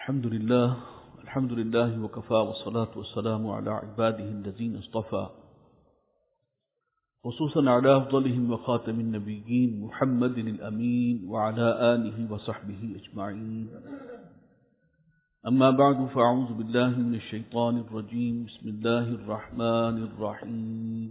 الحمد لله وكفى والصلاة والسلام على عباده الذين اصطفى خصوصا على أفضلهم وخاتم النبيين محمد الأمين وعلى آله وصحبه أجمعين. أما بعد فأعوذ بالله من الشيطان الرجيم. بسم الله الرحمن الرحيم.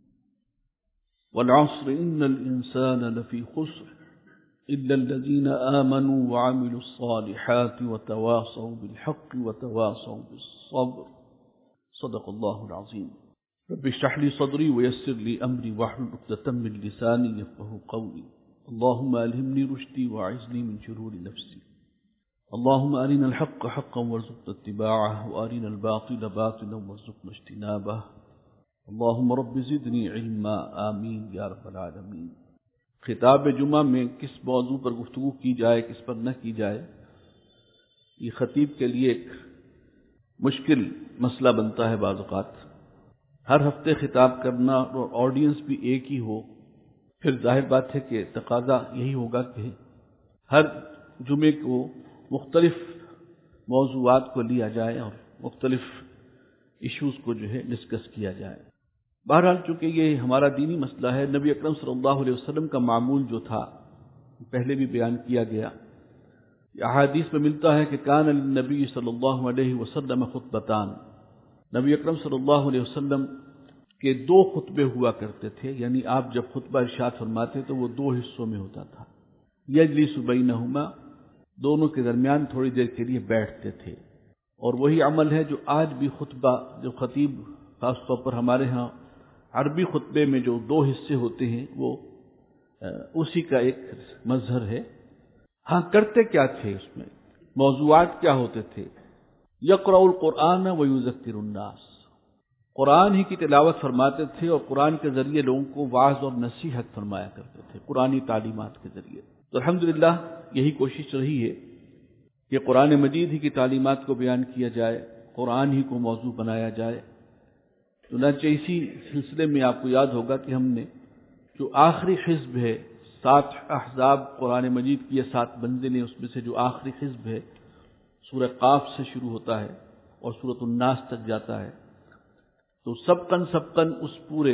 والعصر إن الإنسان لفي خسر إلا الذين آمنوا وعملوا الصالحات وتواصوا بالحق وتواصوا بالصبر. صدق الله العظيم. رب اشرح لي صدري ويسر لي أمري واحلل عقدة من لساني يفقهوا قولي. اللهم ألهمني رشدي وأعذني من شرور نفسي. اللهم أرنا الحق حقا وارزقنا اتباعه وأرنا الباطل باطلا وارزقنا اجتنابه. اللهم رب زدني علما. آمین یا رب العالمین. خطاب جمعہ میں کس موضوع پر گفتگو کی جائے، کس پر نہ کی جائے، یہ خطیب کے لیے ایک مشکل مسئلہ بنتا ہے بعض اوقات. ہر ہفتے خطاب کرنا اور آڈینس بھی ایک ہی ہو، پھر ظاہر بات ہے کہ تقاضا یہی ہوگا کہ ہر جمعے کو مختلف موضوعات کو لیا جائے اور مختلف ایشوز کو ڈسکس کیا جائے. بہرحال چونکہ یہ ہمارا دینی مسئلہ ہے، نبی اکرم صلی اللہ علیہ وسلم کا معمول جو تھا پہلے بھی بیان کیا گیا. احادیث میں ملتا ہے کہ کان للنبی صلی اللہ علیہ وسلم خطبتان. نبی اکرم صلی اللہ علیہ وسلم کے دو خطبے ہوا کرتے تھے، یعنی آپ جب خطبہ ارشاد فرماتے تو وہ دو حصوں میں ہوتا تھا. یجلس بینہما، دونوں کے درمیان تھوڑی دیر کے لیے بیٹھتے تھے. اور وہی عمل ہے جو آج بھی خطبہ، جو خطیب خاص طور پر ہمارے ہاں عربی خطبے میں جو دو حصے ہوتے ہیں وہ اسی کا ایک مظہر ہے. ہاں کرتے کیا تھے، اس میں موضوعات کیا ہوتے تھے؟ یقرأ القرآن ویذکر الناس، قرآن ہی کی تلاوت فرماتے تھے اور قرآن کے ذریعے لوگوں کو واعظ اور نصیحت فرمایا کرتے تھے، قرآنی تعلیمات کے ذریعے. تو الحمدللہ یہی کوشش رہی ہے کہ قرآن مجید ہی کی تعلیمات کو بیان کیا جائے، قرآن ہی کو موضوع بنایا جائے. چنانچہ اسی سلسلے میں آپ کو یاد ہوگا کہ ہم نے جو آخری حزب ہے، 7 احزاب قرآن مجید کی 7 منزلیں، اس میں سے جو آخری حزب ہے سورہ قاف سے شروع ہوتا ہے اور سورۃ الناس تک جاتا ہے. تو سبقاً اس پورے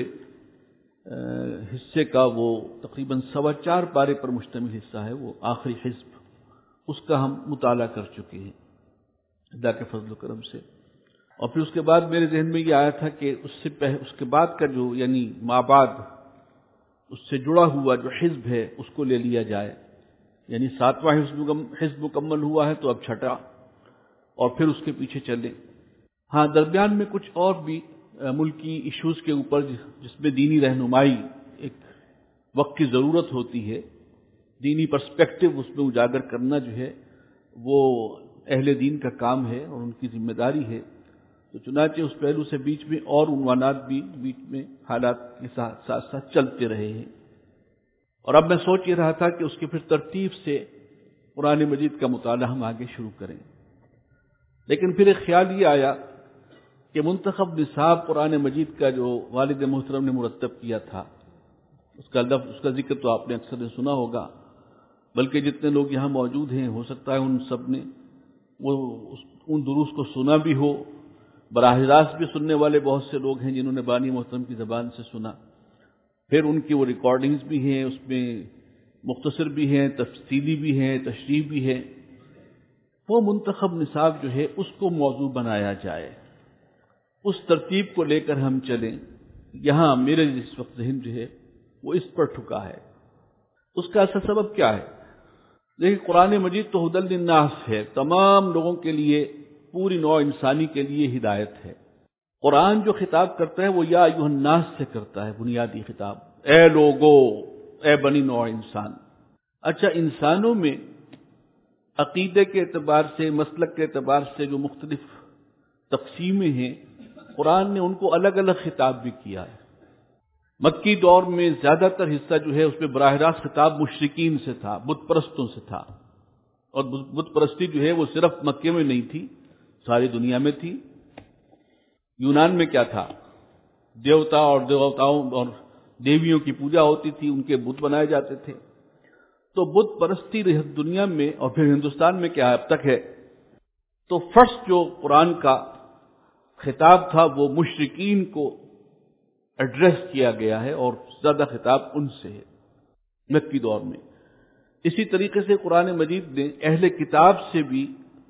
حصے کا وہ تقریباً 4.25 پارے پر مشتمل حصہ ہے، وہ آخری حزب، اس کا ہم مطالعہ کر چکے ہیں اللہ کے فضل و کرم سے. اور پھر اس کے بعد میرے ذہن میں یہ آیا تھا کہ اس کے بعد کا جو یعنی ما بعد اس سے جڑا ہوا جو حزب ہے اس کو لے لیا جائے. یعنی 7واں حزب مکمل ہوا ہے تو اب 6واں، اور پھر اس کے پیچھے چلیں. ہاں درمیان میں کچھ اور بھی ملکی ایشوز کے اوپر جس میں دینی رہنمائی ایک وقت کی ضرورت ہوتی ہے، دینی پرسپیکٹو اس میں اجاگر کرنا جو ہے وہ اہل دین کا کام ہے اور ان کی ذمہ داری ہے. تو چنانچہ اس پہلو سے بیچ میں اور عنوانات بھی بیچ میں حالات کے ساتھ ساتھ چلتے رہے ہیں. اور اب میں سوچ یہ رہا تھا کہ اس کی پھر ترتیب سے قرآن مجید کا مطالعہ ہم آگے شروع کریں. لیکن پھر ایک خیال یہ آیا کہ منتخب نصاب قرآن مجید کا جو والد محترم نے مرتب کیا تھا، اس کا ذکر تو آپ نے اکثر سنا ہوگا، بلکہ جتنے لوگ یہاں موجود ہیں ہو سکتا ہے ان سب نے ان دروس کو سنا بھی ہو. براہ راست بھی سننے والے بہت سے لوگ ہیں جنہوں نے بانی محترم کی زبان سے سنا، پھر ان کی وہ ریکارڈنگز بھی ہیں، اس میں مختصر بھی ہیں، تفصیلی بھی ہیں، تشریح بھی ہے. وہ منتخب نصاب جو ہے اس کو موضوع بنایا جائے، اس ترتیب کو لے کر ہم چلیں. یہاں میرے اس وقت ذہن جو ہے وہ اس پر ٹھکا ہے. اس کا اصل سبب کیا ہے؟ دیکھیں قرآن مجید تو ھدی للناس ہے، تمام لوگوں کے لیے، پوری نوع انسانی کے لیے ہدایت ہے. قرآن جو خطاب کرتا ہے وہ یا ایھا الناس سے کرتا ہے، بنیادی خطاب، اے لوگو، اے بنی نوع انسان. اچھا، انسانوں میں عقیدے کے اعتبار سے، مسلک کے اعتبار سے جو مختلف تقسیمیں ہیں، قرآن نے ان کو الگ الگ خطاب بھی کیا ہے. مکی دور میں زیادہ تر حصہ جو ہے اس میں براہ راست خطاب مشرکین سے تھا، بت پرستوں سے تھا. اور بت پرستی جو ہے وہ صرف مکے میں نہیں تھی، ساری دنیا میں تھی. یونان میں کیا تھا؟ دیوتا اور دیوتاؤں اور دیویوں کی پوجا ہوتی تھی، ان کے بت بنائے جاتے تھے. تو بت پرستی دنیا میں اور پھر ہندوستان میں کیا اب تک ہے. تو فرسٹ جو قرآن کا خطاب تھا وہ مشرکین کو ایڈریس کیا گیا ہے اور زیادہ خطاب ان سے ہے مکی دور میں. اسی طریقے سے قرآن مجید نے اہل کتاب سے بھی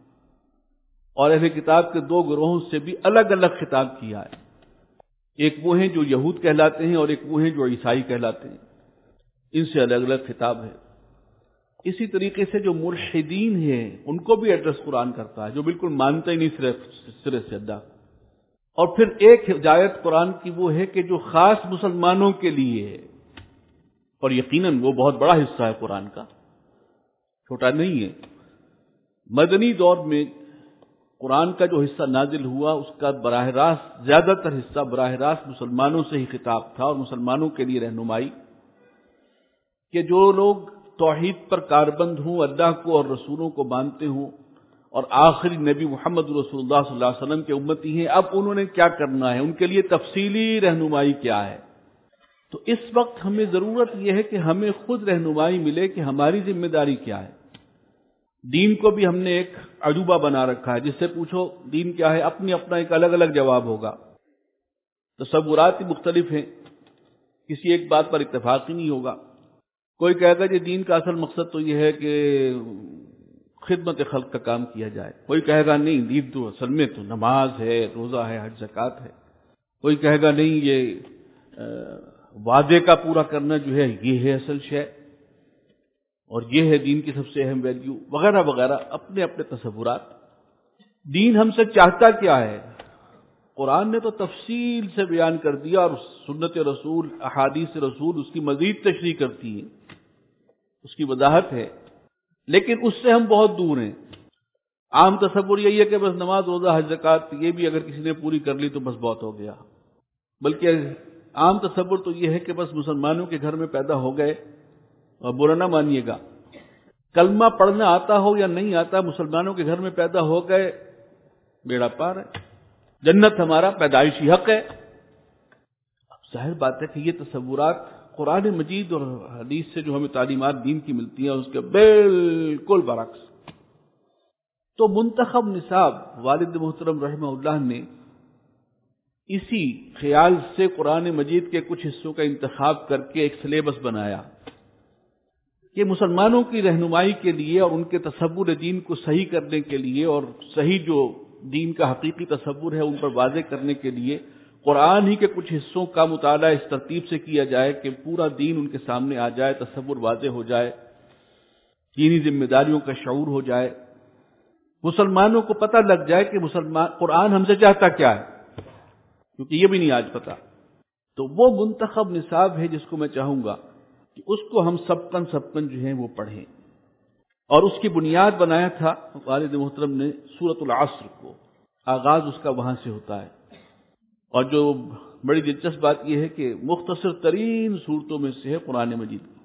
اور اہل کتاب کے دو گروہوں سے بھی الگ الگ خطاب کیا ہے. ایک وہ ہیں جو یہود کہلاتے ہیں اور ایک وہ ہیں جو عیسائی کہلاتے ہیں. ان سے الگ الگ خطاب ہے. اسی طریقے سے جو ملحدین ہیں ان کو بھی ایڈریس قرآن کرتا ہے، جو بالکل مانتے ہی نہیں سرے سے اللہ. اور پھر ایک ہدایت قرآن کی وہ ہے کہ جو خاص مسلمانوں کے لیے ہے، اور یقیناً وہ بہت بڑا حصہ ہے قرآن کا، چھوٹا نہیں ہے. مدنی دور میں قرآن کا جو حصہ نازل ہوا اس کا براہ راست زیادہ تر حصہ براہ راست مسلمانوں سے ہی خطاب تھا اور مسلمانوں کے لیے رہنمائی کہ جو لوگ توحید پر کاربند ہوں، اللہ کو اور رسولوں کو مانتے ہوں اور آخری نبی محمد رسول اللہ صلی اللہ علیہ وسلم کے امتی ہیں، اب انہوں نے کیا کرنا ہے، ان کے لیے تفصیلی رہنمائی کیا ہے. تو اس وقت ہمیں ضرورت یہ ہے کہ ہمیں خود رہنمائی ملے کہ ہماری ذمہ داری کیا ہے. دین کو بھی ہم نے ایک عجوبہ بنا رکھا ہے، جس سے پوچھو دین کیا ہے، اپنا ایک الگ الگ جواب ہوگا. تصورات ہی مختلف ہیں، کسی ایک بات پر اتفاق ہی نہیں ہوگا. کوئی کہے گا کہ دین کا اصل مقصد تو یہ ہے کہ خدمت خلق کا کام کیا جائے. کوئی کہے گا نہیں، دین تو اصل میں تو نماز ہے، روزہ ہے، حج زکوٰۃ ہے. کوئی کہے گا نہیں، یہ وعدے کا پورا کرنا جو ہے یہ ہے اصل شے اور یہ ہے دین کی سب سے اہم ویلیو وغیرہ وغیرہ، اپنے اپنے تصورات. دین ہم سے چاہتا کیا ہے؟ قرآن نے تو تفصیل سے بیان کر دیا اور سنت رسول، احادیث رسول اس کی مزید تشریح کرتی ہے، اس کی وضاحت ہے. لیکن اس سے ہم بہت دور ہیں. عام تصور یہی ہے کہ بس نماز، روزہ، حج، زکوٰۃ یہ بھی اگر کسی نے پوری کر لی تو بس بہت ہو گیا. بلکہ عام تصور تو یہ ہے کہ بس مسلمانوں کے گھر میں پیدا ہو گئے، اور برا نہ مانیے گا، کلمہ پڑھنا آتا ہو یا نہیں آتا، مسلمانوں کے گھر میں پیدا ہو گئے، بیڑا پار ہے، جنت ہمارا پیدائشی حق ہے. اب ظاہر بات ہے کہ یہ تصورات قرآن مجید اور حدیث سے جو ہمیں تعلیمات دین کی ملتی ہیں اس کے بالکل برعکس. تو منتخب نصاب والد محترم رحمہ اللہ نے اسی خیال سے قرآن مجید کے کچھ حصوں کا انتخاب کر کے ایک سلیبس بنایا کہ مسلمانوں کی رہنمائی کے لیے اور ان کے تصور دین کو صحیح کرنے کے لیے اور صحیح جو دین کا حقیقی تصور ہے ان پر واضح کرنے کے لیے قرآن ہی کے کچھ حصوں کا مطالعہ اس ترتیب سے کیا جائے کہ پورا دین ان کے سامنے آ جائے، تصور واضح ہو جائے، دینی ذمہ داریوں کا شعور ہو جائے، مسلمانوں کو پتہ لگ جائے کہ قرآن ہم سے چاہتا کیا ہے، کیونکہ یہ بھی نہیں آج پتہ. تو وہ منتخب نصاب ہے جس کو میں چاہوں گا کہ اس کو ہم سبقن جو ہیں وہ پڑھیں. اور اس کی بنیاد بنایا تھا والد محترم نے سورۃ العصر کو، آغاز اس کا وہاں سے ہوتا ہے. اور جو بڑی دلچسپ بات یہ ہے کہ مختصر ترین صورتوں میں سے ہے قرآن مجید کی،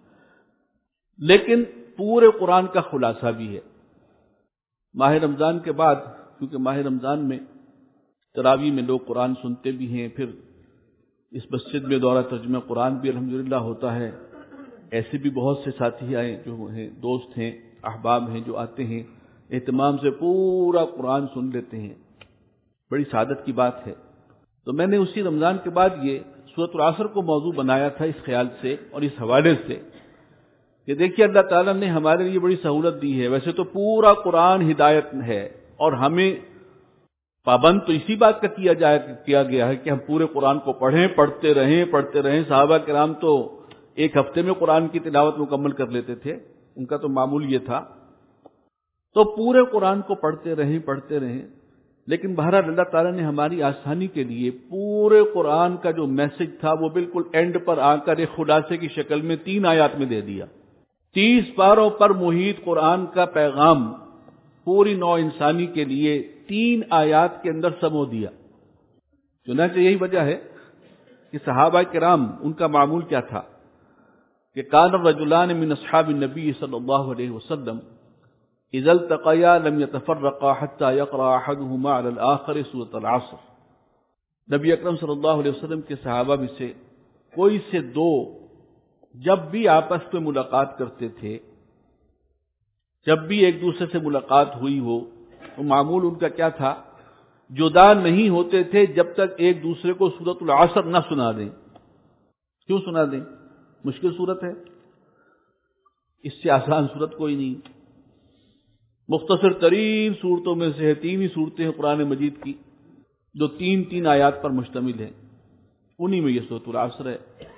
لیکن پورے قرآن کا خلاصہ بھی ہے. ماہ رمضان کے بعد، کیونکہ ماہ رمضان میں تراویح میں لوگ قرآن سنتے بھی ہیں، پھر اس مسجد میں دورہ ترجمہ قرآن بھی الحمدللہ ہوتا ہے. ایسے بھی بہت سے ساتھی آئے جو ہیں، دوست ہیں، احباب ہیں جو آتے ہیں، اہتمام سے پورا قرآن سن لیتے ہیں. بڑی سعادت کی بات ہے. تو میں نے اسی رمضان کے بعد یہ سورۃ العصر کو موضوع بنایا تھا اس خیال سے اور اس حوالے سے کہ دیکھیے اللہ تعالیٰ نے ہمارے لیے بڑی سہولت دی ہے. ویسے تو پورا قرآن ہدایت ہے اور ہمیں پابند تو اسی بات کا کیا گیا ہے کہ ہم پورے قرآن کو پڑھتے رہیں. صحابہ کرام تو ایک ہفتے میں قرآن کی تلاوت مکمل کر لیتے تھے، ان کا تو معمول یہ تھا. تو پورے قرآن کو پڑھتے رہیں. لیکن بہرحال اللہ تعالیٰ نے ہماری آسانی کے لیے پورے قرآن کا جو میسج تھا وہ بالکل اینڈ پر آ کر ایک خلاصے کی شکل میں 3 آیات میں دے دیا. 30 پاروں پر محیط قرآن کا پیغام پوری نوع انسانی کے لیے 3 آیات کے اندر سمو دیا. چنانچہ یہی وجہ ہے کہ صحابہ کرام ان کا معمول کیا تھا کہ کان الرجلان من اصحاب النبی صلی اللہ علیہ وسلم اذا التقیا لم يتفرقا حتى يقرأ احدهما على الاخر سورۃ العصر. نبی اکرم صلی اللہ علیہ وسلم کے صحابہ میں سے کوئی سے 2 جب بھی آپس میں ملاقات کرتے تھے، جب بھی ایک دوسرے سے ملاقات ہوئی ہو معمول ان کا کیا تھا؟ جدا نہیں ہوتے تھے جب تک ایک دوسرے کو سورۃ العصر نہ سنا دیں۔ کیوں سنا دیں؟ مشکل صورت ہے، اس سے آسان صورت کوئی نہیں۔ مختصر ترین صورتوں میں سے 3 ہی صورتیں ہیں قرآن مجید کی جو 3 آیات پر مشتمل ہیں، انہی میں یہ سورۃ العصر ہے۔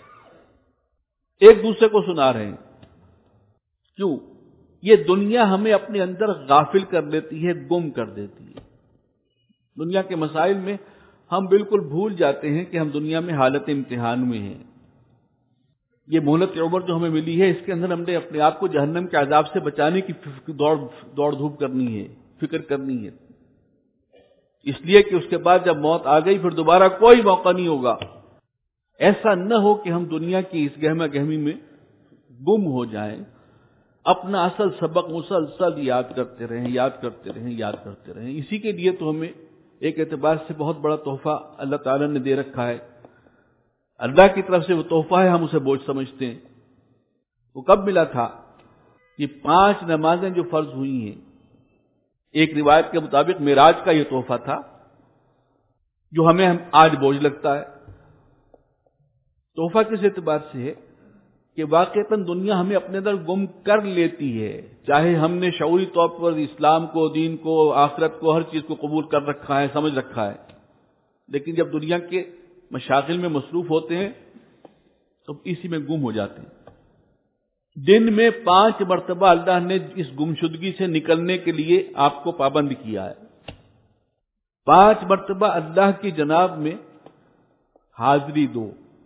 ایک دوسرے کو سنا رہے ہیں، کیوں؟ یہ دنیا ہمیں اپنے اندر غافل کر دیتی ہے، گم کر دیتی ہے۔ دنیا کے مسائل میں ہم بالکل بھول جاتے ہیں کہ ہم دنیا میں حالت امتحان میں ہیں۔ یہ مہلت عمر جو ہمیں ملی ہے، اس کے اندر ہم نے اپنے آپ کو جہنم کے عذاب سے بچانے کی دوڑ دھوپ کرنی ہے، فکر کرنی ہے، اس لیے کہ اس کے بعد جب موت آ گئی پھر دوبارہ کوئی موقع نہیں ہوگا۔ ایسا نہ ہو کہ ہم دنیا کی اس گہما گہمی میں گم ہو جائیں، اپنا اصل سبق مسلسل یاد کرتے رہیں۔ اسی کے لیے تو ہمیں ایک اعتبار سے بہت بڑا تحفہ اللہ تعالیٰ نے دے رکھا ہے۔ اللہ کی طرف سے وہ تحفہ ہے، ہم اسے بوجھ سمجھتے ہیں۔ وہ کب ملا تھا؟ یہ 5 نمازیں جو فرض ہوئی ہیں، ایک روایت کے مطابق معراج کا یہ تحفہ تھا جو ہمیں آج بوجھ لگتا ہے۔ تحفہ کس اعتبار سے ہے کہ واقعتاً دنیا ہمیں اپنے اندر گم کر لیتی ہے، چاہے ہم نے شعوری طور پر اسلام کو، دین کو، آخرت کو، ہر چیز کو قبول کر رکھا ہے، سمجھ رکھا ہے، لیکن جب دنیا کے مشاغل میں مصروف ہوتے ہیں تو اسی میں گم ہو جاتے ہیں۔ دن میں 5 مرتبہ اللہ نے اس گمشدگی سے نکلنے کے لیے آپ کو پابند کیا ہے۔ 5 مرتبہ اللہ کی جناب میں حاضری دو،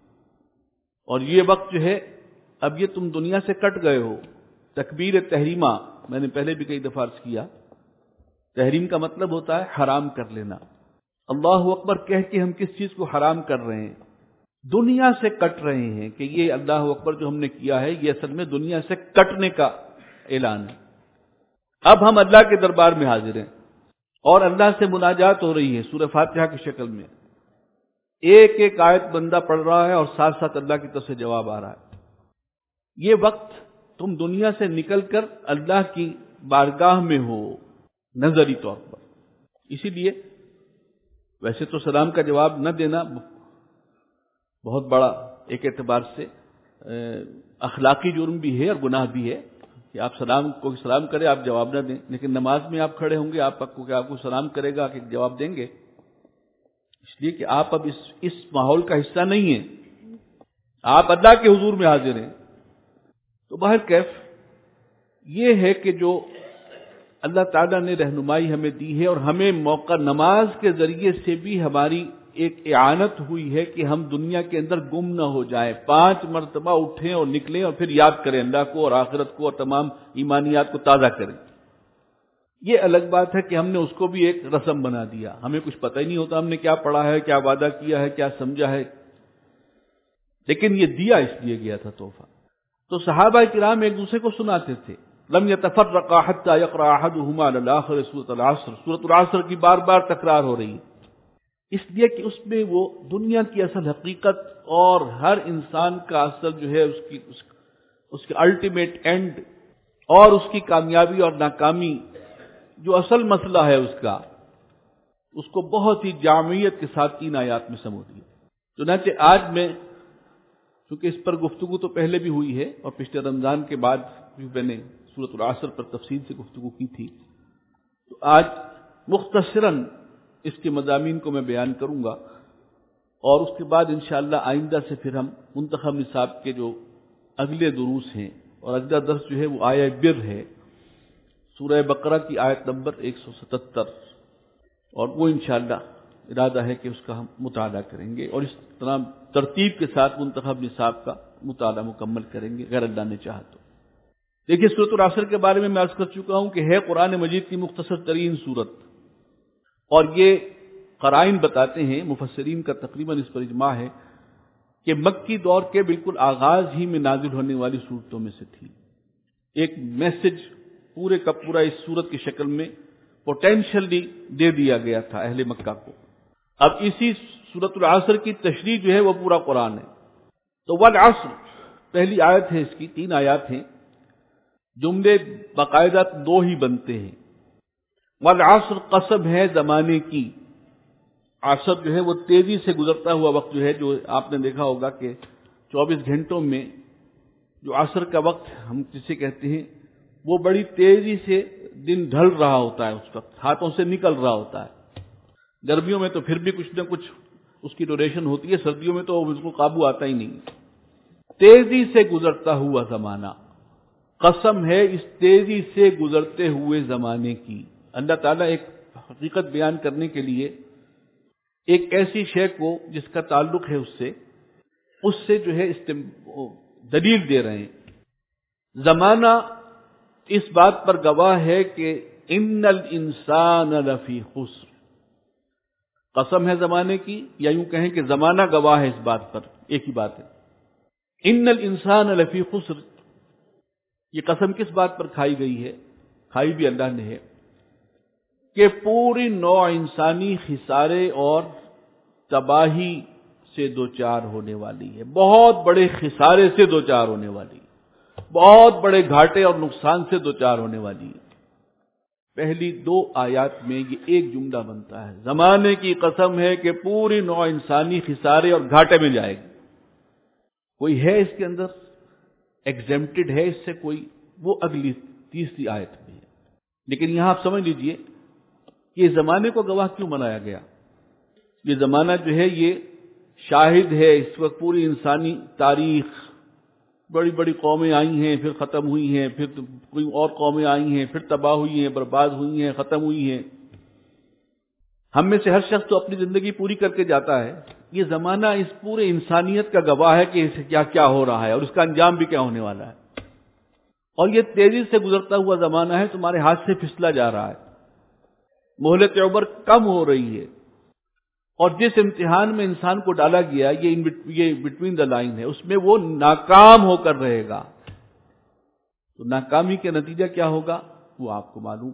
اور یہ وقت جو ہے، اب یہ تم دنیا سے کٹ گئے ہو۔ تکبیر تحریمہ میں نے پہلے بھی کئی دفعہ عرض کیا، تحریم کا مطلب ہوتا ہے حرام کر لینا۔ اللہ اکبر کہہ کے ہم کس چیز کو حرام کر رہے ہیں؟ دنیا سے کٹ رہے ہیں کہ یہ اللہ اکبر جو ہم نے کیا ہے یہ اصل میں دنیا سے کٹنے کا اعلان ہے۔ اب ہم اللہ کے دربار میں حاضر ہیں اور اللہ سے مناجات ہو رہی ہے سورہ فاتحہ کی شکل میں۔ ایک آیت بندہ پڑھ رہا ہے اور ساتھ ساتھ اللہ کی طرف سے جواب آ رہا ہے۔ یہ وقت تم دنیا سے نکل کر اللہ کی بارگاہ میں ہو نظری طور پر۔ اسی لیے ویسے تو سلام کا جواب نہ دینا بہت بڑا ایک اعتبار سے اخلاقی جرم بھی ہے اور گناہ بھی ہے کہ آپ کو سلام کرے، آپ جواب نہ دیں، لیکن نماز میں آپ کھڑے ہوں گے، آپ کو سلام کرے گا کہ جواب دیں گے، اس لیے کہ آپ اب اس ماحول کا حصہ نہیں ہیں، آپ اللہ کے حضور میں حاضر ہیں۔ تو بہر کیف یہ ہے کہ جو اللہ تعالیٰ نے رہنمائی ہمیں دی ہے اور ہمیں موقع نماز کے ذریعے سے بھی ہماری ایک اعانت ہوئی ہے کہ ہم دنیا کے اندر گم نہ ہو جائیں، 5 مرتبہ اٹھیں اور نکلیں اور پھر یاد کریں اللہ کو اور آخرت کو اور تمام ایمانیات کو تازہ کریں۔ یہ الگ بات ہے کہ ہم نے اس کو بھی ایک رسم بنا دیا، ہمیں کچھ پتہ ہی نہیں ہوتا ہم نے کیا پڑھا ہے، کیا وعدہ کیا ہے، کیا سمجھا ہے، لیکن یہ دیا اس لیے گیا تھا تحفہ۔ تو صحابہ کرام ایک دوسرے کو سناتے تھے، لم يتفرقا حتى يقرأ احدهما على الاخر سورۃ العصر۔ سورۃ العصر کی بار بار تکرار ہو رہی ہے، اس لیے کہ اس میں وہ دنیا کی اصل حقیقت اور ہر انسان کا اصل جو ہے اس کے الٹیمیٹ اینڈ اور اس کی کامیابی اور ناکامی جو اصل مسئلہ ہے اس کو بہت ہی جامعیت کے ساتھ 3 آیات میں سمو دیا۔ چنانچہ آج میں چونکہ اس پر گفتگو تو پہلے بھی ہوئی ہے اور پچھلے رمضان کے بعد بھی میں نے سورۃ العصر پر تفصیل سے گفتگو کی تھی، تو آج مختصراً اس کے مضامین کو میں بیان کروں گا، اور اس کے بعد انشاءاللہ آئندہ سے پھر ہم منتخب نصاب کے جو اگلے دروس ہیں، اور اگلا درس جو ہے وہ آیہ بر ہے، سورہ بقرہ کی آیت نمبر 177، اور وہ انشاءاللہ ارادہ ہے کہ اس کا ہم مطالعہ کریں گے اور اس طرح ترتیب کے ساتھ منتخب نصاب کا مطالعہ مکمل کریں گے اگر اللہ نے چاہا تو۔ دیکھیے سورۃ العصر کے بارے میں عرض کر چکا ہوں کہ ہے قرآن مجید کی مختصر ترین سورت، اور یہ قرائن بتاتے ہیں، مفسرین کا تقریباً اس پر اجماع ہے کہ مکی دور کے بالکل آغاز ہی میں نازل ہونے والی سورتوں میں سے تھی۔ ایک میسج پورے کا پورا اس سورت کی شکل میں پوٹینشلی دے دیا گیا تھا اہل مکہ کو۔ اب اسی سورۃ العصر کی تشریح جو ہے وہ پورا قرآن ہے۔ تو والعصر پہلی آیت ہے، اس کی 3 آیات ہیں، جملے باقاعدہ 2 ہی بنتے ہیں۔ والعصر قسم ہے زمانے کی. عصر جو ہے وہ تیزی سے گزرتا ہوا وقت جو ہے، جو آپ نے دیکھا ہوگا کہ 24 گھنٹوں میں جو عصر کا وقت ہم جسے کہتے ہیں وہ بڑی تیزی سے دن ڈھل رہا ہوتا ہے، اس وقت ہاتھوں سے نکل رہا ہوتا ہے. گرمیوں میں تو پھر بھی کچھ نہ کچھ اس کی ڈیوریشن ہوتی ہے، سردیوں میں تو اس کو قابو آتا ہی نہیں. تیزی سے گزرتا ہوا زمانہ، قسم ہے اس تیزی سے گزرتے ہوئے زمانے کی. اللہ تعالیٰ ایک حقیقت بیان کرنے کے لیے ایک ایسی شے کو جس کا تعلق ہے اس سے جو ہے دلیل دے رہے ہیں. زمانہ اس بات پر گواہ ہے کہ ان الانسان لفی خسر. قسم ہے زمانے کی، یا یوں کہیں کہ زمانہ گواہ ہے اس بات پر، ایک ہی بات ہے. ان الانسان لفی خسر، یہ قسم کس بات پر کھائی گئی ہے؟ کھائی بھی اللہ نے ہے کہ پوری نوع انسانی خسارے اور تباہی سے دوچار ہونے والی ہے، بہت بڑے خسارے سے دوچار ہونے والی ہے، بہت بڑے گھاٹے اور نقصان سے دوچار ہونے والی ہے. پہلی 2 آیات میں یہ ایک جملہ بنتا ہے، زمانے کی قسم ہے کہ پوری نوع انسانی خسارے اور گھاٹے میں جائے گی. کوئی ہے اس کے اندر ایگزیمپٹڈ ہے اس سے کوئی؟ وہ اگلی 3 آیت میں ہے. لیکن یہاں آپ سمجھ لیجئے کہ یہ زمانے کو گواہ کیوں بنایا گیا. یہ زمانہ جو ہے یہ شاہد ہے. اس وقت پوری انسانی تاریخ، بڑی بڑی قومیں آئی ہیں، پھر ختم ہوئی ہیں، پھر کوئی اور قومیں آئی ہیں، پھر تباہ ہوئی ہیں، برباد ہوئی ہیں، ختم ہوئی ہیں. ہم میں سے ہر شخص تو اپنی زندگی پوری کر کے جاتا ہے. یہ زمانہ اس پورے انسانیت کا گواہ ہے کہ اسے کیا کیا ہو رہا ہے اور اس کا انجام بھی کیا ہونے والا ہے. اور یہ تیزی سے گزرتا ہوا زمانہ ہے، تمہارے ہاتھ سے پھسلا جا رہا ہے، مہلت عمر کم ہو رہی ہے. اور جس امتحان میں انسان کو ڈالا گیا یہ بٹوین دا لائن ہے، اس میں وہ ناکام ہو کر رہے گا. تو ناکامی کا نتیجہ کیا ہوگا وہ آپ کو معلوم.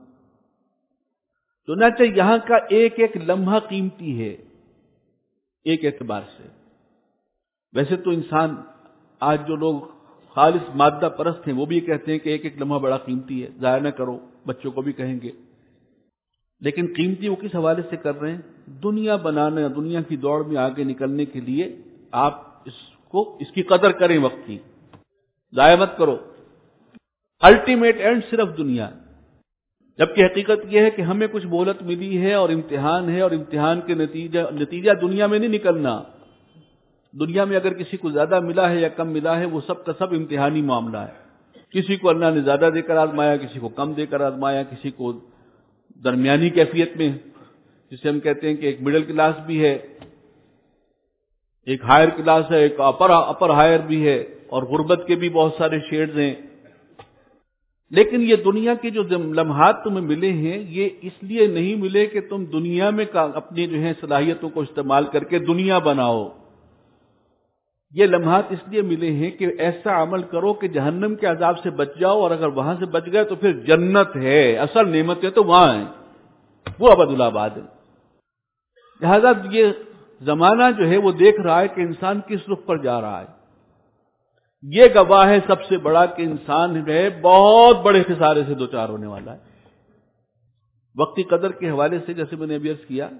چنانچہ یہاں کا ایک ایک لمحہ قیمتی ہے ایک اعتبار سے. ویسے تو انسان آج جو لوگ خالص مادہ پرست ہیں وہ بھی کہتے ہیں کہ ایک ایک لمحہ بڑا قیمتی ہے، ضائع نہ کرو، بچوں کو بھی کہیں گے. لیکن قیمتی وہ کس حوالے سے کر رہے ہیں؟ دنیا بنانے، دنیا کی دوڑ میں آگے نکلنے کے لیے آپ اس کی قدر کریں، وقت کی ضائع مت کرو. الٹیمیٹ اینڈ صرف دنیا، جبکہ حقیقت یہ ہے کہ ہمیں کچھ مہلت ملی ہے اور امتحان ہے، اور امتحان کے نتیجہ دنیا میں نہیں نکلنا. دنیا میں اگر کسی کو زیادہ ملا ہے یا کم ملا ہے وہ سب کا سب امتحانی معاملہ ہے. کسی کو اللہ نے زیادہ دے کر آزمایا، کسی کو کم دے کر آزمایا، کسی کو درمیانی کیفیت میں، جسے ہم کہتے ہیں کہ ایک مڈل کلاس بھی ہے، ایک ہائر کلاس ہے، ایک اپر ہائر بھی ہے، اور غربت کے بھی بہت سارے شیڈز ہیں. لیکن یہ دنیا کے جو لمحات تمہیں ملے ہیں یہ اس لیے نہیں ملے کہ تم دنیا میں اپنی جو ہے صلاحیتوں کو استعمال کر کے دنیا بناؤ. یہ لمحات اس لیے ملے ہیں کہ ایسا عمل کرو کہ جہنم کے عذاب سے بچ جاؤ، اور اگر وہاں سے بچ گئے تو پھر جنت ہے، اصل نعمت ہے تو وہاں ہے، وہ ابد الآباد ہے. لہذا یہ زمانہ جو ہے وہ دیکھ رہا ہے کہ انسان کس رخ پر جا رہا ہے. یہ گواہ ہے سب سے بڑا کہ انسان جو ہے بہت بڑے خسارے سے دوچار ہونے والا ہے. وقتی قدر کے حوالے سے جیسے میں نے ابھی عرض کیا،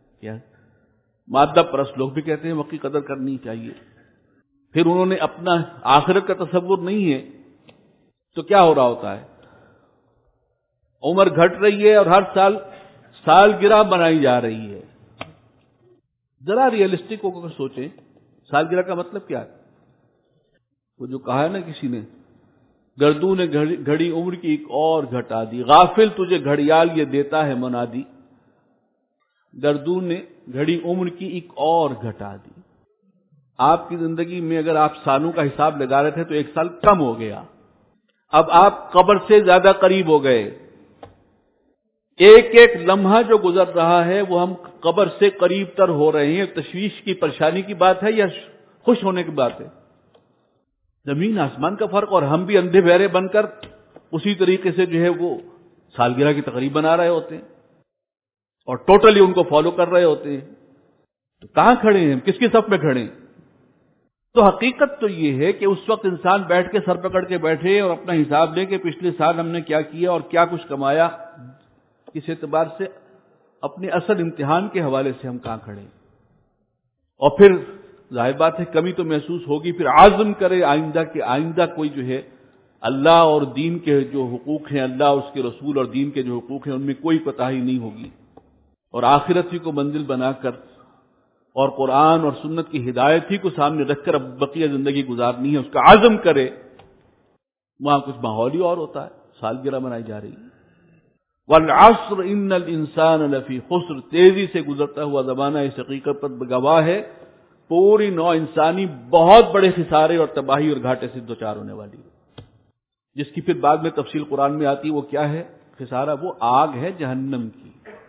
مادہ پرست لوگ بھی کہتے ہیں وقت کی قدر کرنی چاہیے. پھر انہوں نے اپنا آخرت کا تصور نہیں ہے تو کیا ہو رہا ہوتا ہے، عمر گھٹ رہی ہے اور ہر سال سالگرہ بنائی جا رہی ہے. ذرا ریئلسٹک ہو کر سوچیں، سالگرہ کا مطلب کیا ہے؟ وہ جو کہا ہے نا کسی نے، گردوں نے گھڑی عمر کی ایک اور گھٹا دی، غافل تجھے گھڑیال یہ دیتا ہے منادی. گردوں نے گھڑی عمر کی ایک اور گھٹا دی. آپ کی زندگی میں اگر آپ سالوں کا حساب لگا رہے تھے تو 1 سال کم ہو گیا، اب آپ قبر سے زیادہ قریب ہو گئے. ایک ایک لمحہ جو گزر رہا ہے وہ ہم قبر سے قریب تر ہو رہے ہیں. تشویش کی، پریشانی کی بات ہے یا خوش ہونے کی بات ہے؟ زمین آسمان کا فرق. اور ہم بھی اندھے بہرے بن کر اسی طریقے سے جو ہے وہ سالگرہ کی تقریب بنا رہے ہوتے ہیں اور ٹوٹلی ان کو فالو کر رہے ہوتے ہیں. تو کہاں کھڑے ہیں، کس کی صف میں کھڑے ہیں؟ تو حقیقت تو یہ ہے کہ اس وقت انسان بیٹھ کے سر پکڑ کے بیٹھے اور اپنا حساب لے کہ پچھلے سال ہم نے کیا کیا اور کیا کچھ کمایا. اس اعتبار سے اپنے اصل امتحان کے حوالے سے ہم کہاں کھڑے ہیں. اور پھر ظاہر بات ہے کمی تو محسوس ہوگی، پھر عزم کرے آئندہ کہ آئندہ کوئی جو ہے اللہ اور دین کے جو حقوق ہیں، اللہ اس کے رسول اور دین کے جو حقوق ہیں ان میں کوئی کوتاہی نہیں ہوگی، اور آخرت ہی کو منزل بنا کر اور قرآن اور سنت کی ہدایت ہی کو سامنے رکھ کر اب بقیہ زندگی گزارنی ہے، اس کا عزم کرے. وہاں کچھ ماحول ہی اور ہوتا ہے، سالگرہ منائی جا رہی ہے. والعصر ان الانسان لفی خسر، تیزی سے گزرتا ہوا زمانہ اس حقیقت پر گواہ ہے، پوری نوع انسانی بہت بڑے خسارے اور تباہی اور گھاٹے سے دوچار ہونے والی ہے، جس کی پھر بعد میں تفصیل قرآن میں آتی ہے. وہ کیا ہے خسارہ؟ وہ آگ ہے جہنم کی،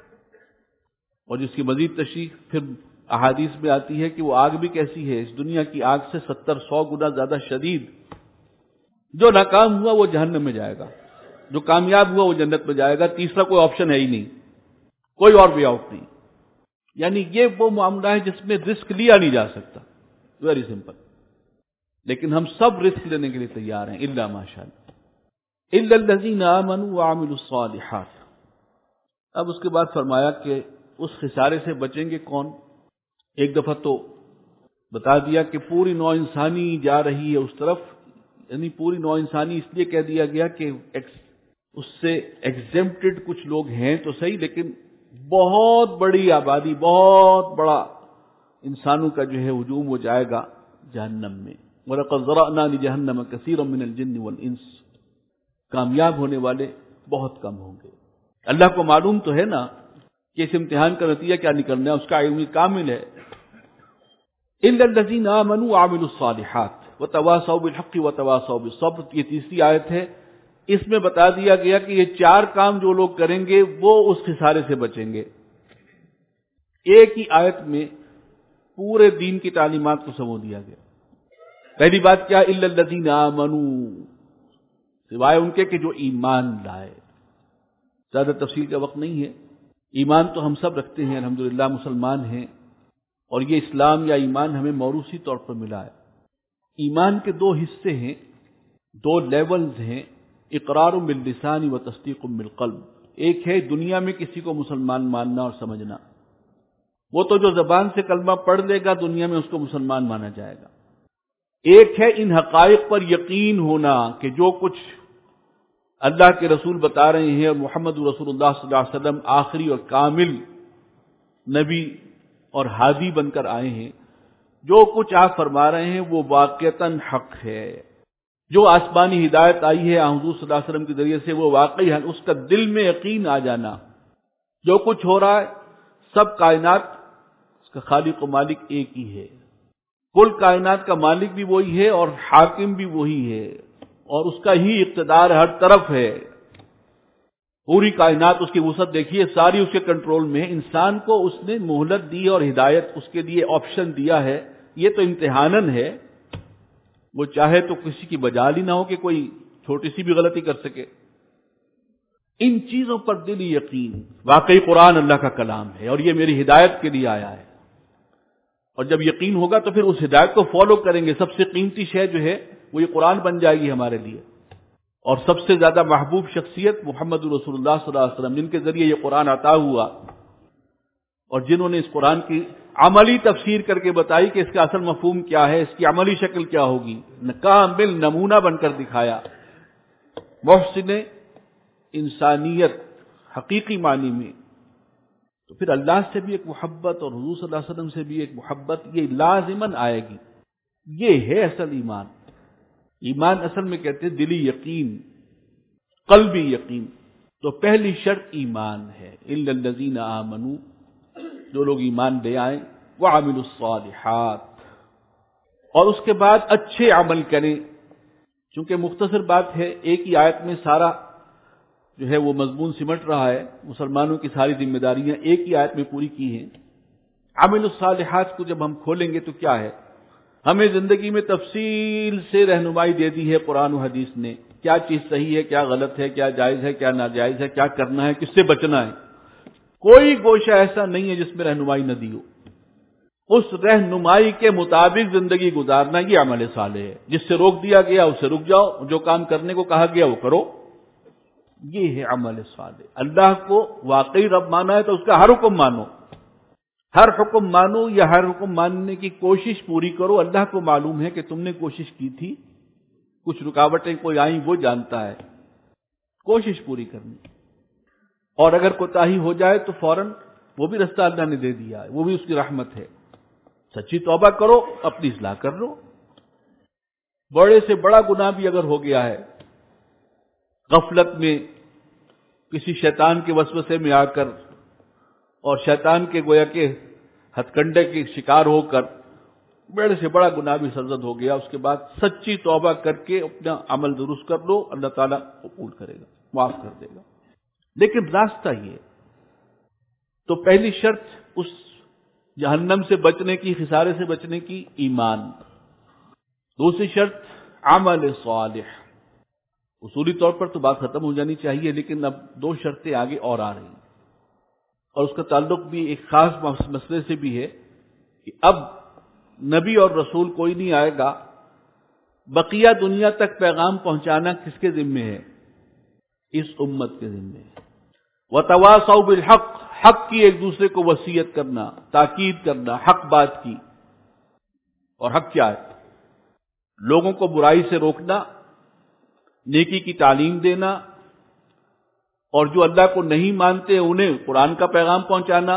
اور جس کی مزید تشریح پھر احادیث میں آتی ہے کہ وہ آگ بھی کیسی ہے، اس دنیا کی آگ سے 70-100 گنا زیادہ شدید. جو ناکام ہوا وہ جہنم میں جائے گا، جو کامیاب ہوا وہ جنت میں جائے گا، تیسرا کوئی آپشن ہے ہی نہیں، کوئی اور وے آؤٹ نہیں. یعنی یہ وہ معاملہ ہے جس میں رسک لیا نہیں جا سکتا، ویری سمپل. لیکن ہم سب رسک لینے کے لیے تیار ہیں، الا ماشاءاللہ، الا الذین آمنوا وعملوا الصالحات. اب اس کے بعد فرمایا کہ اس خسارے سے بچیں گے کون؟ ایک دفعہ تو بتا دیا کہ پوری نوع انسانی جا رہی ہے اس طرف، یعنی پوری نوع انسانی اس لیے کہہ دیا گیا کہ اس سے ایگزمپٹڈ کچھ لوگ ہیں تو صحیح، لیکن بہت بڑی آبادی، بہت بڑا انسانوں کا جو ہے ہجوم ہو جائے گا جہنم میں. وَلَقَدْ ذَرَأْنَا لِجَهَنَّمَ كَثِيرًا مِنَ الْجِنِّ وَالْإِنسِ. کامیاب ہونے والے بہت کم ہوں گے. اللہ کو معلوم تو ہے نا کہ اس امتحان کا نتیجہ کیا نکلنا ہے، اس کا علم کامل ہے. إِلَّا الَّذِينَ آمَنُوا وَعَمِلُوا الصَّالِحَاتِ وَتَوَاصَوْا بِالْحَقِّ وَتَوَاصَوْا بِالصَّبْرِ. یہ تیسری آیت ہے. اس میں بتا دیا گیا کہ یہ 4 کام جو لوگ کریں گے وہ اس خسارے سے بچیں گے. ایک ہی آیت میں پورے دین کی تعلیمات کو سمو دیا گیا. پہلی بات کیا؟ إِلَّا الَّذِينَ آمَنُوا، سوائے ان کے کہ جو ایمان لائے. زیادہ تفصیل کا وقت نہیں ہے. ایمان تو ہم سب رکھتے ہیں، الحمدللہ مسلمان ہیں، اور یہ اسلام یا ایمان ہمیں موروثی طور پر ملا ہے. ایمان کے 2 حصے ہیں، 2 لیولز ہیں، اقرار باللسان و تصدیق بالقلب. ایک ہے دنیا میں کسی کو مسلمان ماننا اور سمجھنا، وہ تو جو زبان سے کلمہ پڑھ لے گا دنیا میں اس کو مسلمان مانا جائے گا. ایک ہے ان حقائق پر یقین ہونا کہ جو کچھ اللہ کے رسول بتا رہے ہیں اور محمد رسول اللہ صلی اللہ علیہ وسلم آخری اور کامل نبی اور ہادی بن کر آئے ہیں، جو کچھ آپ فرما رہے ہیں وہ واقعتاً حق ہے. جو آسمانی ہدایت آئی ہے حضور صلی اللہ علیہ وسلم کے ذریعے سے وہ واقعی ہے، اس کا دل میں یقین آ جانا. جو کچھ ہو رہا ہے سب کائنات اس کا خالق و مالک ایک ہی ہے. کل کائنات کا مالک بھی وہی ہے اور حاکم بھی وہی ہے، اور اس کا ہی اقتدار ہر طرف ہے. پوری کائنات اس کی وسعت دیکھیے، ساری اس کے کنٹرول میں. انسان کو اس نے مہلت دی اور ہدایت اس کے لیے آپشن دیا ہے. یہ تو امتحانن ہے، وہ چاہے تو کسی کی بجال ہی نہ ہو کہ کوئی چھوٹی سی بھی غلطی کر سکے. ان چیزوں پر دلی یقین، واقعی قرآن اللہ کا کلام ہے اور یہ میری ہدایت کے لیے آیا ہے. اور جب یقین ہوگا تو پھر اس ہدایت کو فالو کریں گے. سب سے قیمتی شے جو ہے وہ یہ قرآن بن جائے گی ہمارے لیے. اور سب سے زیادہ محبوب شخصیت محمد رسول اللہ صلی اللہ علیہ وسلم، جن کے ذریعے یہ قرآن عطا ہوا اور جنہوں نے اس قرآن کی عملی تفسیر کر کے بتائی کہ اس کا اصل مفہوم کیا ہے، اس کی عملی شکل کیا ہوگی. کامل نمونہ بن کر دکھایا. محسن انسانیت حقیقی معنی میں. تو پھر اللہ سے بھی ایک محبت اور حضور صلی اللہ علیہ وسلم سے بھی ایک محبت، یہ لازماً آئے گی. یہ ہے اصل ایمان. ایمان اصل میں کہتے ہیں دلی یقین، قلبی یقین. تو پہلی شرط ایمان ہے. الا الذین آمنوا، جو لوگ ایمان لے آئیں، وعملوا الصالحات، اور اس کے بعد اچھے عمل کریں. چونکہ مختصر بات ہے، ایک ہی آیت میں سارا جو ہے وہ مضمون سمٹ رہا ہے. مسلمانوں کی ساری ذمہ داریاں ایک ہی آیت میں پوری کی ہیں. عمل الصالحات کو جب ہم کھولیں گے تو کیا ہے؟ ہمیں زندگی میں تفصیل سے رہنمائی دے دی ہے قرآن و حدیث نے. کیا چیز صحیح ہے، کیا غلط ہے، کیا جائز ہے، کیا ناجائز ہے، کیا کرنا ہے، کس سے بچنا ہے. کوئی گوشہ ایسا نہیں ہے جس میں رہنمائی نہ دی ہو. اس رہنمائی کے مطابق زندگی گزارنا یہ عمل صالح ہے. جس سے روک دیا گیا اسے رک جاؤ، جو کام کرنے کو کہا گیا وہ کرو. یہ ہے عمل صالح. اللہ کو واقعی رب مانا ہے تو اس کا ہر حکم مانو، ہر حکم مانو یا ہر حکم ماننے کی کوشش پوری کرو. اللہ کو معلوم ہے کہ تم نے کوشش کی تھی، کچھ رکاوٹیں کوئی آئیں وہ جانتا ہے. کوشش پوری کرنی، اور اگر کوتاہی ہو جائے تو فوراً وہ بھی رستہ اللہ نے دے دیا ہے، وہ بھی اس کی رحمت ہے. سچی توبہ کرو، اپنی اصلاح کر لو. بڑے سے بڑا گناہ بھی اگر ہو گیا ہے، غفلت میں کسی شیطان کے وسوسے میں آ کر اور شیطان کے گویا کے ہتھ کنڈے کے شکار ہو کر بڑے سے بڑا گناہ بھی سرزد ہو گیا، اس کے بعد سچی توبہ کر کے اپنا عمل درست کر لو، اللہ تعالیٰ قبول کرے گا، معاف کر دے گا. لیکن راستہ یہ، تو پہلی شرط اس جہنم سے بچنے کی، خسارے سے بچنے کی، ایمان. دوسری شرط عمل صالح. اصولی طور پر تو بات ختم ہو جانی چاہیے، لیکن اب دو شرطیں آگے اور آ رہی ہیں، اور اس کا تعلق بھی ایک خاص مسئلے سے بھی ہے کہ اب نبی اور رسول کوئی نہیں آئے گا، بقیہ دنیا تک پیغام پہنچانا کس کے ذمے ہے؟ اس امت کے ذمے ہے. وَتَوَاصَوْا بِالْحَقِّ، حق کی ایک دوسرے کو وصیت کرنا، تاکید کرنا، حق بات کی. اور حق کیا ہے؟ لوگوں کو برائی سے روکنا، نیکی کی تعلیم دینا، اور جو اللہ کو نہیں مانتے انہیں قرآن کا پیغام پہنچانا.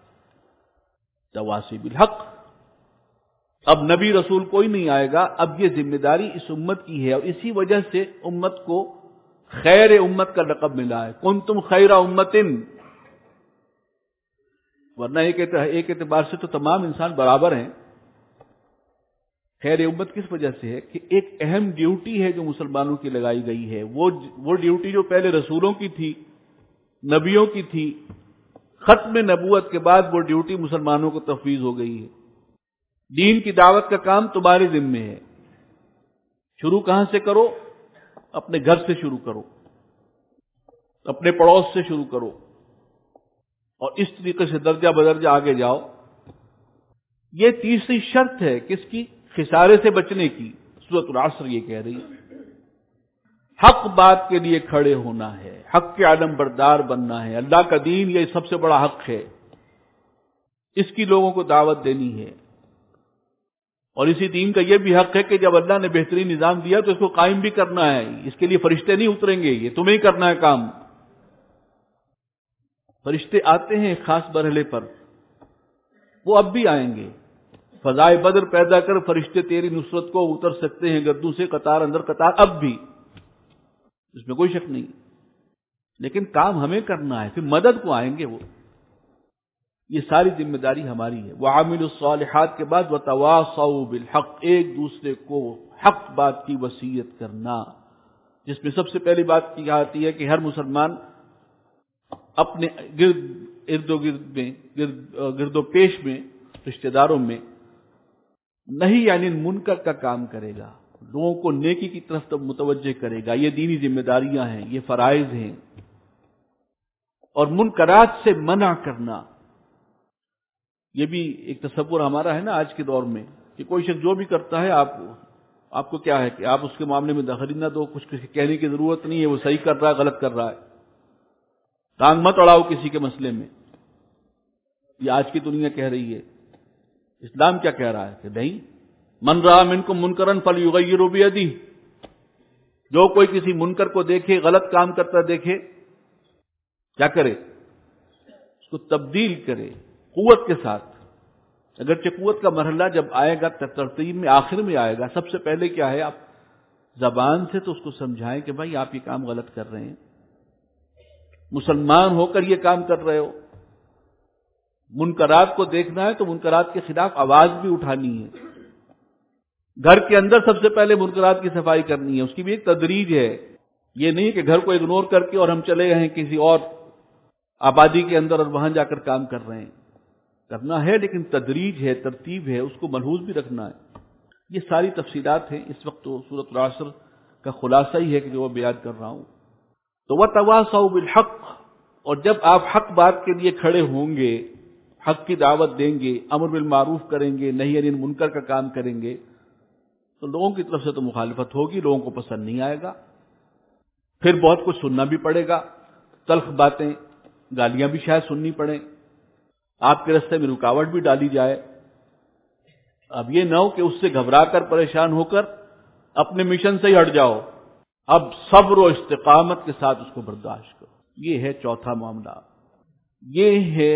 تواصی بالحق. اب نبی رسول کوئی نہیں آئے گا، اب یہ ذمہ داری اس امت کی ہے، اور اسی وجہ سے امت کو خیر امت کا لقب ملا ہے. کنتم خیر امت، ورنہ ایک اعتبار سے تو تمام انسان برابر ہیں. خیر امت کس وجہ سے ہے کہ ایک اہم ڈیوٹی ہے جو مسلمانوں کی لگائی گئی ہے. وہ ڈیوٹی جو پہلے رسولوں کی تھی، نبیوں کی تھی، ختم نبوت کے بعد وہ ڈیوٹی مسلمانوں کو تفویض ہو گئی ہے. دین کی دعوت کا کام تمہارے ذمے ہے. شروع کہاں سے کرو؟ اپنے گھر سے شروع کرو، اپنے پڑوس سے شروع کرو، اور اس طریقے سے درجہ بدرجہ آگے جاؤ. یہ تیسری شرط ہے کس کی؟ خسارے سے بچنے کی. سورۃ العصر یہ کہہ رہی ہے حق بات کے لیے کھڑے ہونا ہے، حق کے علم بردار بننا ہے. اللہ کا دین یہ سب سے بڑا حق ہے، اس کی لوگوں کو دعوت دینی ہے. اور اسی دین کا یہ بھی حق ہے کہ جب اللہ نے بہترین نظام دیا تو اس کو قائم بھی کرنا ہے. اس کے لیے فرشتے نہیں اتریں گے، یہ تمہیں ہی کرنا ہے کام. فرشتے آتے ہیں ایک خاص مرحلے پر، وہ اب بھی آئیں گے. فضائے بدر پیدا کر فرشتے تیری نصرت کو اتر سکتے ہیں گردوں سے قطار اندر قطار، اب بھی، اس میں کوئی شک نہیں. لیکن کام ہمیں کرنا ہے، پھر مدد کو آئیں گے وہ. یہ ساری ذمہ داری ہماری ہے. وَعَمِلُوا الصَّالِحَاتِ کے بعد وَتَوَاصَوْا بِالْحَقِّ، ایک دوسرے کو حق بات کی وصیت کرنا، جس میں سب سے پہلی بات کی آتی ہے کہ ہر مسلمان اپنے ارد و پیش میں، رشتہ داروں میں نہیں یعنی منکر کا کام کرے گا، لوگوں کو نیکی کی طرف متوجہ کرے گا. یہ دینی ذمہ داریاں ہیں، یہ فرائض ہیں. اور منکرات سے منع کرنا، یہ بھی ایک تصور ہمارا ہے نا آج کے دور میں کہ کوئی شخص جو بھی کرتا ہے آپ کو کیا ہے کہ آپ اس کے معاملے میں دخل نہ دو، کچھ کہنے کی ضرورت نہیں ہے، وہ صحیح کر رہا ہے غلط کر رہا ہے. ٹانگ مت اڑاؤ کسی کے مسئلے میں. یہ آج کی دنیا کہہ رہی ہے. اسلام کیا کہہ رہا ہے کہ نہیں، من رأى منکم منکرا فلیغیرہ بیدہ، جو کوئی کسی منکر کو دیکھے، غلط کام کرتا دیکھے، کیا کرے؟ اس کو تبدیل کرے قوت کے ساتھ. اگرچہ قوت کا مرحلہ جب آئے گا ترتیب میں آخر میں آئے گا، سب سے پہلے کیا ہے، آپ زبان سے تو اس کو سمجھائیں کہ بھائی آپ یہ کام غلط کر رہے ہیں، مسلمان ہو کر یہ کام کر رہے ہو. منکرات کو دیکھنا ہے تو منکرات کے خلاف آواز بھی اٹھانی ہے. گھر کے اندر سب سے پہلے منکرات کی صفائی کرنی ہے. اس کی بھی ایک تدریج ہے. یہ نہیں کہ گھر کو اگنور کر کے اور ہم چلے گئے ہیں کسی اور آبادی کے اندر اور وہاں جا کر کام کر رہے ہیں. کرنا ہے لیکن تدریج ہے، ترتیب ہے، اس کو ملحوظ بھی رکھنا ہے. یہ ساری تفصیلات ہیں. اس وقت تو سورۃ العصر کا خلاصہ ہی ہے کہ جو میں بیان کر رہا ہوں. تو وَتَوَاصَوْا بِالْحَقِّ، اور جب آپ حق بات کے لیے کھڑے ہوں گے، حق کی دعوت دیں گے، امر بالمعروف کریں گے، نہی عن المنکر کا کام کریں گے، تو لوگوں کی طرف سے تو مخالفت ہوگی، لوگوں کو پسند نہیں آئے گا. پھر بہت کچھ سننا بھی پڑے گا، تلخ باتیں، گالیاں بھی شاید سننی پڑیں، آپ کے راستے میں رکاوٹ بھی ڈالی جائے۔ اب یہ نہ ہو کہ اس سے گھبرا کر پریشان ہو کر اپنے مشن سے ہی ہٹ جاؤ، اب صبر و استقامت کے ساتھ اس کو برداشت کرو۔ یہ ہے چوتھا معاملہ، یہ ہے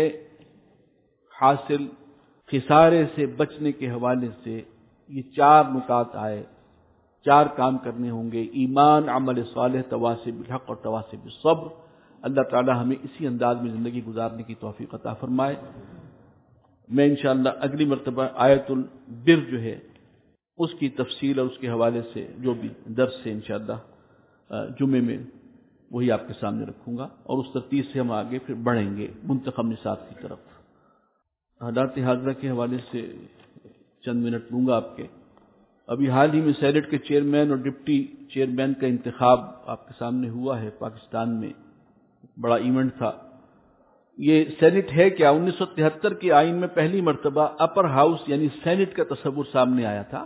حاصل خسارے سے بچنے کے حوالے سے یہ 4 نکات آئے، 4 کام کرنے ہوں گے: ایمان، عمل صالح، تواصی بالحق اور تواصی بالصبر۔ اللہ تعالی ہمیں اسی انداز میں زندگی گزارنے کی توفیق عطا فرمائے۔ میں انشاءاللہ اگلی مرتبہ آیت البر جو ہے اس کی تفصیل اور اس کے حوالے سے جو بھی درس سے انشاءاللہ جمعے میں وہی آپ کے سامنے رکھوں گا، اور اس ترتیب سے ہم آگے پھر بڑھیں گے منتخب نصاب کی طرف۔ حالات حاضرہ کے حوالے سے چند منٹ لوں گا آپ کے۔ ابھی حال ہی میں سینیٹ کے چیئرمین اور ڈپٹی چیئرمین کا انتخاب آپ کے سامنے ہوا ہے پاکستان میں، بڑا ایونٹ تھا۔ یہ سینٹ ہے کیا؟ 1973 کے آئین میں پہلی مرتبہ اپر ہاؤس یعنی سینٹ کا تصور سامنے آیا تھا۔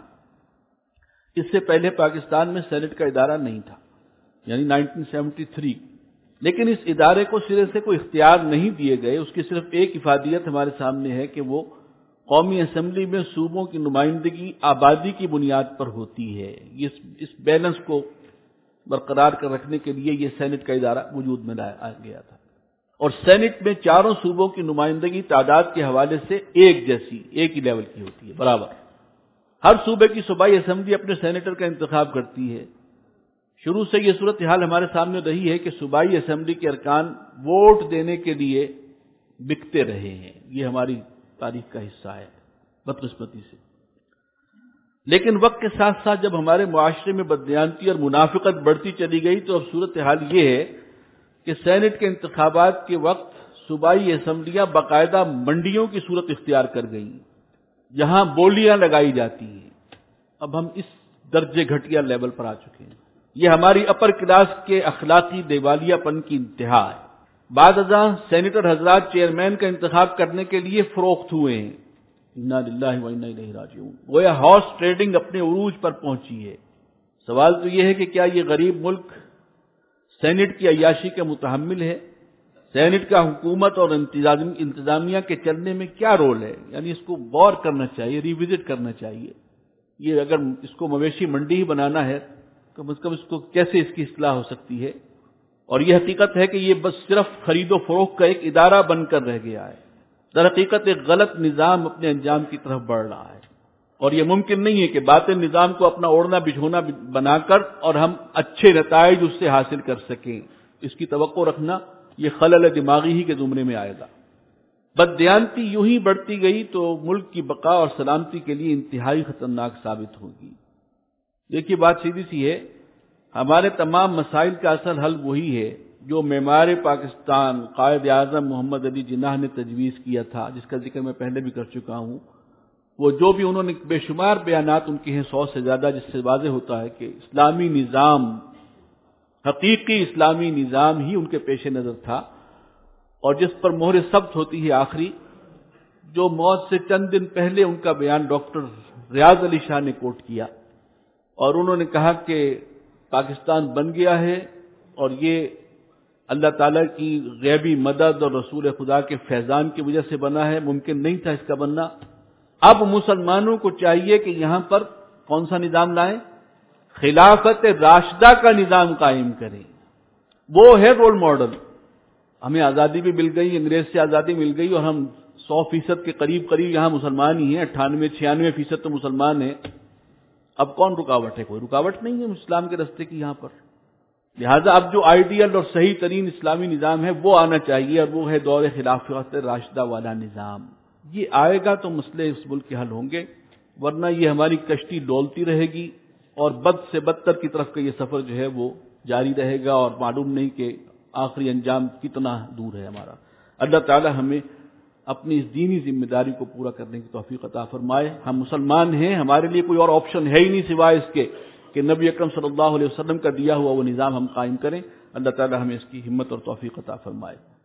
اس سے پہلے پاکستان میں سینٹ کا ادارہ نہیں تھا، یعنی 1973۔ لیکن اس ادارے کو سرے سے کوئی اختیار نہیں دیے گئے، اس کی صرف ایک افادیت ہمارے سامنے ہے کہ وہ قومی اسمبلی میں صوبوں کی نمائندگی آبادی کی بنیاد پر ہوتی ہے۔ اس بیلنس کو برقرار کر رکھنے کے لیے یہ سینٹ کا ادارہ وجود میں لایا گیا تھا، اور سینٹ میں 4 صوبوں کی نمائندگی تعداد کے حوالے سے ایک جیسی، ایک ہی لیول کی ہوتی ہے، برابر۔ ہر صوبے کی صوبائی اسمبلی اپنے سینیٹر کا انتخاب کرتی ہے۔ شروع سے یہ صورتحال ہمارے سامنے رہی ہے کہ صوبائی اسمبلی کے ارکان ووٹ دینے کے لیے بکتے رہے ہیں، یہ ہماری تاریخ کا حصہ ہے بدقسمتی سے۔ لیکن وقت کے ساتھ ساتھ جب ہمارے معاشرے میں بددیانتی اور منافقت بڑھتی چلی گئی تو اب صورتحال یہ ہے کہ سینٹ کے انتخابات کے وقت صوبائی اسمبلیاں باقاعدہ منڈیوں کی صورت اختیار کر گئیں، جہاں بولیاں لگائی جاتی ہیں۔ اب ہم اس درجے گھٹیا لیول پر آ چکے ہیں۔ یہ ہماری اپر کلاس کے اخلاقی دیوالیہ پن کی انتہا ہے۔ بعد ازاں سینیٹر حضرات چیئرمین کا انتخاب کرنے کے لیے فروخت ہوئے ہیں۔ انا للہ و انا الیہ راجعون۔ گویا ہارس ٹریڈنگ اپنے عروج پر پہنچی ہے۔ سوال تو یہ ہے کہ کیا یہ غریب ملک سینٹ کی عیاشی کے متحمل ہے؟ سینٹ کا حکومت اور انتظامیہ کے چلنے میں کیا رول ہے؟ یعنی اس کو غور کرنا چاہیے، ریوزٹ کرنا چاہیے۔ یہ اگر اس کو مویشی منڈی ہی بنانا ہے کم از کم اس کو کیسے اس کی اصلاح ہو سکتی ہے؟ اور یہ حقیقت ہے کہ یہ بس صرف خرید و فروخت کا ایک ادارہ بن کر رہ گیا ہے۔ در حقیقت ایک غلط نظام اپنے انجام کی طرف بڑھ رہا ہے، اور یہ ممکن نہیں ہے کہ باطل نظام کو اپنا اوڑھنا بچھونا بنا کر اور ہم اچھے نتائج اس سے حاصل کر سکیں۔ اس کی توقع رکھنا یہ خلل دماغی ہی کے زمرے میں آئے گا۔ بددیانتی یوں ہی بڑھتی گئی تو ملک کی بقا اور سلامتی کے لیے انتہائی خطرناک ثابت ہوگی۔ دیکھیے بات سیدھی سی ہے، ہمارے تمام مسائل کا اصل حل وہی ہے جو معمار پاکستان قائد اعظم محمد علی جناح نے تجویز کیا تھا، جس کا ذکر میں پہلے بھی کر چکا ہوں۔ وہ جو بھی انہوں نے بے شمار بیانات ان کے ہیں 100 سے زیادہ، جس سے واضح ہوتا ہے کہ اسلامی نظام، حقیقی اسلامی نظام ہی ان کے پیش نظر تھا، اور جس پر مہر ثبت ہوتی ہے آخری، جو موت سے چند دن پہلے ان کا بیان ڈاکٹر ریاض علی شاہ نے کوٹ کیا، اور انہوں نے کہا کہ پاکستان بن گیا ہے اور یہ اللہ تعالیٰ کی غیبی مدد اور رسول خدا کے فیضان کی وجہ سے بنا ہے، ممکن نہیں تھا اس کا بننا۔ اب مسلمانوں کو چاہیے کہ یہاں پر کون سا نظام لائیں؟ خلافت راشدہ کا نظام قائم کریں۔ وہ ہے رول ماڈل۔ ہمیں آزادی بھی مل گئی، انگریز سے آزادی مل گئی، اور ہم 100% کے قریب یہاں مسلمان ہی ہیں، 98-96% تو مسلمان ہیں۔ اب کون رکاوٹ ہے؟ کوئی رکاوٹ نہیں ہے اسلام کے راستے کی یہاں پر۔ لہذا اب جو آئیڈیل اور صحیح ترین اسلامی نظام ہے وہ آنا چاہیے، اور وہ ہے دور خلافت راشدہ والا نظام۔ یہ آئے گا تو مسئلے اس ملک کے حل ہوں گے، ورنہ یہ ہماری کشتی ڈولتی رہے گی، اور بد سے بدتر کی طرف کا یہ سفر جو ہے وہ جاری رہے گا، اور معلوم نہیں کہ آخری انجام کتنا دور ہے ہمارا۔ اللہ تعالی ہمیں اپنی اس دینی ذمہ داری کو پورا کرنے کی توفیق عطا فرمائے۔ ہم مسلمان ہیں، ہمارے لیے کوئی اور آپشن ہے ہی نہیں سوائے اس کے کہ نبی اکرم صلی اللہ علیہ وسلم کا دیا ہوا وہ نظام ہم قائم کریں۔ اللہ تعالی ہمیں اس کی ہمت اور توفیق عطا فرمائے۔